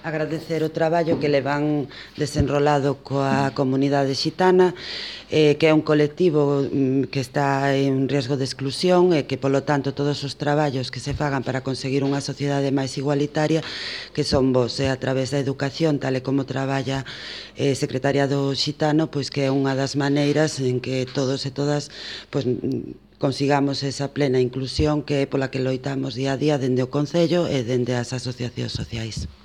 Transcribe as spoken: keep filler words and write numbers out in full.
agradecer o traballo que levan desenrolado coa comunidade xitana, eh, que é un colectivo mm, que está en riesgo de exclusión e que, polo tanto, todos os traballos que se fagan para conseguir unha sociedade máis igualitaria que son vos, e a través da educación, tal e como traballa eh, Secretariado Xitano, pois que é unha das maneiras en que todos e todas pois, consigamos esa plena inclusión que é pola que loitamos día a día dende o Concello e dende as asociacións sociais.